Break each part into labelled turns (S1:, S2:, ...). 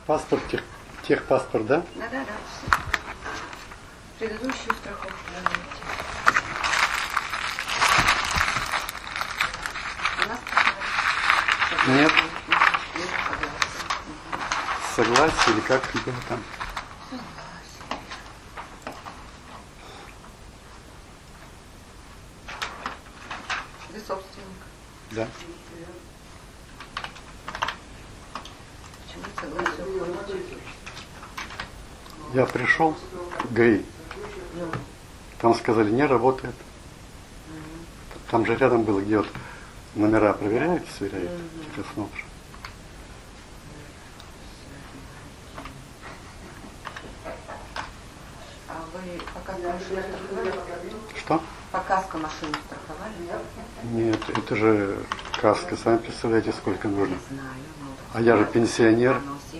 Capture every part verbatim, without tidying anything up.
S1: Паспорт, тех, техпаспорт, да?
S2: Да, да, да. Предыдущую страховку давайте. У нас
S1: нет. Согласие или как его там?
S2: Согласие. Вы собственник.
S1: Да.
S2: Почему согласие уходите?
S1: Я пришел в ГАИ.
S2: Ну.
S1: Там сказали, не работает.
S2: Угу.
S1: Там же рядом было, где вот номера проверяете, сверяете.
S2: Угу.
S1: Ты смотришь.
S2: А вы по каско машину страховали?
S1: Что?
S2: По каско машину страховали?
S1: Нет, это же каска. Сами представляете, сколько нужно.
S2: Не знаю. Ну,
S1: А я же пенсионер.
S2: оно у себя,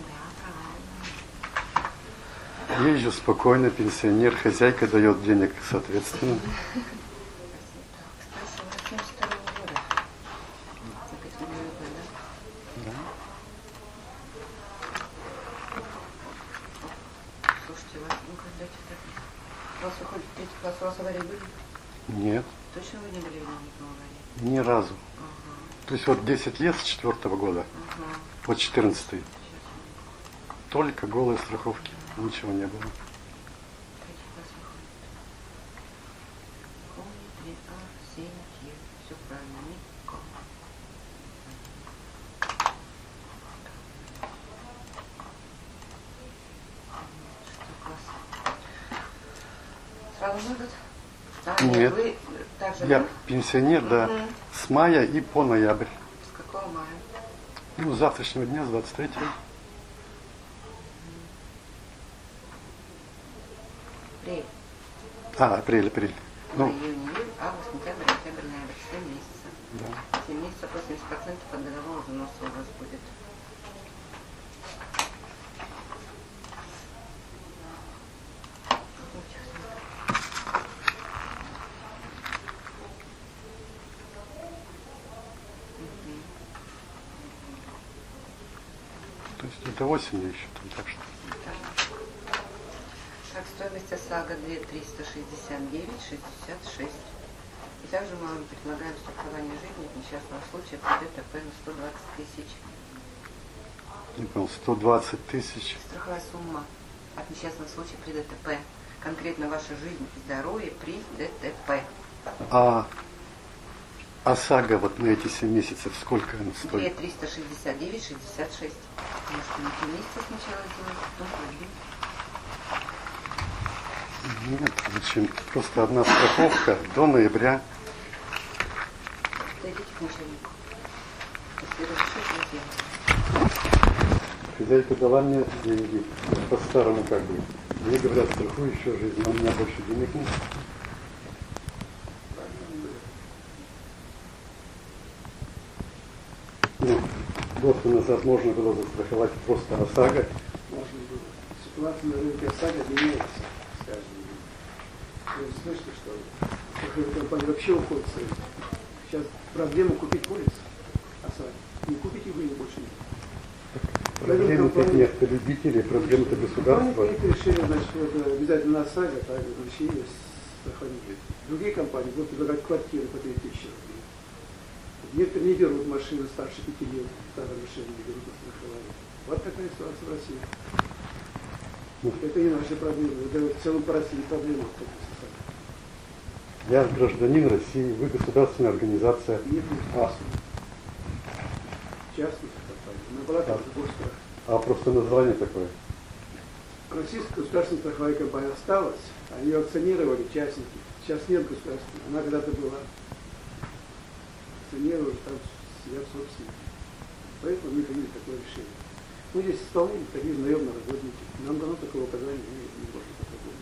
S2: правильно.
S1: Езжу спокойно, пенсионер. Хозяйка дает денег, соответственно.
S2: Слушайте, вас, ну когда так? У вас выходит третий класс, у вас аварии были?
S1: Нет,
S2: Точно вы не были виновником аварии?
S1: ни разу.
S2: Ага.
S1: То есть вот десять лет с четвертого года,
S2: Ага.
S1: вот четырнадцатый,
S2: Сейчас.
S1: только голые страховки, ничего не было.
S2: Третий класс выходит. Помни, три А, семь, Е. Все правильно, никакого. Шестой класс. Сразу выход? А,
S1: Нет.
S2: Вы также
S1: Я
S2: вы?
S1: пенсионер, да,
S2: Мгм.
S1: с мая и по ноябрь.
S2: С какого мая?
S1: Ну, с завтрашнего дня, с двадцать третьего.
S2: Апрель.
S1: А, апрель, апрель.
S2: Май,
S1: Ну,
S2: июнь, июль, август, сентябрь, октябрь, ноябрь. семь месяцев.
S1: да.
S2: семь месяцев, восемьдесят процентов от годового взноса у вас будет.
S1: То есть это осенью еще там, так что.
S2: Так, стоимость ОСАГО две тысячи триста шестьдесят девять шестьдесят шесть. И также мы вам предлагаем страхование жизни от несчастного случая при ДТП на сто двадцать тысяч.
S1: Не понял, сто двадцать тысяч.
S2: Страховая сумма от несчастного случая при ДТП. Конкретно ваша жизнь и здоровье при ДТП.
S1: А ОСАГО вот на эти семь месяцев сколько она
S2: две
S1: стоит?
S2: тысячи триста шестьдесят девять шестьдесят шесть. Может, на три месяца сначала сделать, потом пойдем.
S1: Нет, зачем? Просто одна страховка до ноября.
S2: Дойдите к начальнику. Если разрешите, я сделаю.
S1: Хозяйка дала мне деньги по-старому как бы. Мне говорят, страхуй еще жизнь, но у меня больше денег нет. Ну, год назад можно было застраховать просто ОСАГО.
S3: Можно было. Ситуация на рынке ОСАГО меняется с каждым днем. Вы слышите, что страховые компании вообще уходят с рынка. Сейчас проблема купить полис ОСАГО. Не купите вы его больше нет.
S1: Проблемы-то нет, это любители, проблемы-то государства.
S3: Компании решили, значит, вот, обязательно на ОСАГО, так, решили страховать. Другие компании будут предлагать квартиры по три тысячи рублей. Некоторые не берут машины старше пяти лет, старые машины не берут на страхование. Вот такая ситуация в России.
S1: Ну,
S3: Это не наши проблемы, это в целом по России проблема.
S1: я гражданин России, вы государственная организация.
S3: Нет,
S1: А,
S3: частных компаний. Она была как госстрах.
S1: а просто название такое.
S3: Российская государственная страховая компания осталась, а ее акционировали частники. Сейчас нет государственной, она когда-то была. Акционировали, там сидят собственники. Поэтому мы приняли такое решение. Мы здесь исполнители, такие наемные работники. Нам дано такого указания, мы не можем такого.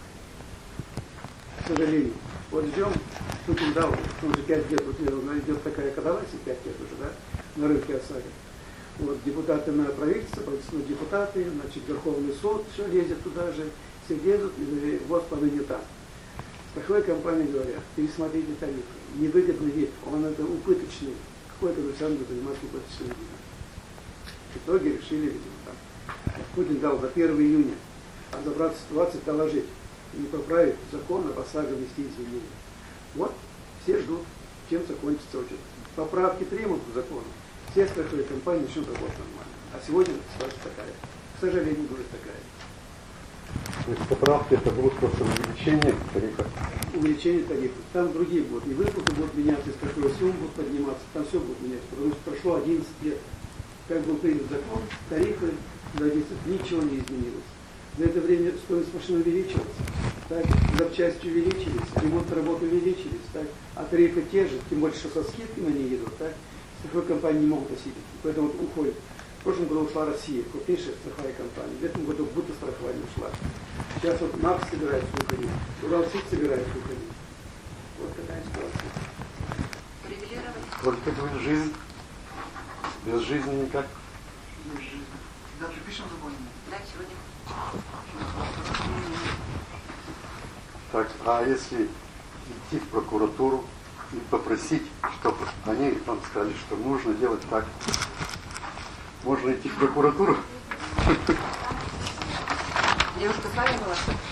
S3: К сожалению. Вот ждем, Путин дал, он же пять лет, вот идет такая катавасия, пять лет уже, да, на рынке ОСАГО. Вот депутаты на правительство, правительственные депутаты, значит, Верховный суд, все лезет туда же, все лезут, и вот планы не так. Страховые компании говорят, пересмотрите тарифы, невыгодный вид, он это убыточный, какой-то вы сами заниматься убыточным видом. В итоге решили, видимо, так. Путин дал до первого июня разобраться в ситуации, доложить. И не поправить закон, об ОСАГО внести изменения. Вот, все ждут, чем закончится учет. Поправки требуют к закону. Все страховые компании начнут работать нормально. А сегодня ситуация такая. К сожалению, будет такая.
S1: То есть поправки это будут просто увеличение тарифа?
S3: Увеличение тарифов. Там другие будут. И выплаты будут меняться, и страховые суммы будут подниматься. Там все будет меняться. Потому что прошло одиннадцать лет. Как был принят закон, тарифы за одиннадцать ничего не изменилось. За это время стоимость машин увеличилась, так, запчасти увеличились, ремонт работы увеличились, так, а тарифы те же, тем больше, что со скидками они идут, так, страховые компании не могут осилить, поэтому вот уходит. В прошлом году ушла Россия, крупнейшая страховая компания, в этом году будто страхование ушла. Сейчас вот МАКС собирается уходить, Уралсиб собирается уходить. Вот такая ситуация.
S2: Привилегировать.
S1: Только будет жизнь, без жизни никак.
S3: Без жизни. Завтра пишем законы?
S2: Да, сегодня.
S1: Так, а если идти в прокуратуру и попросить, чтобы они вам сказали, что нужно делать так, можно идти в прокуратуру?
S2: Девушка с вами была?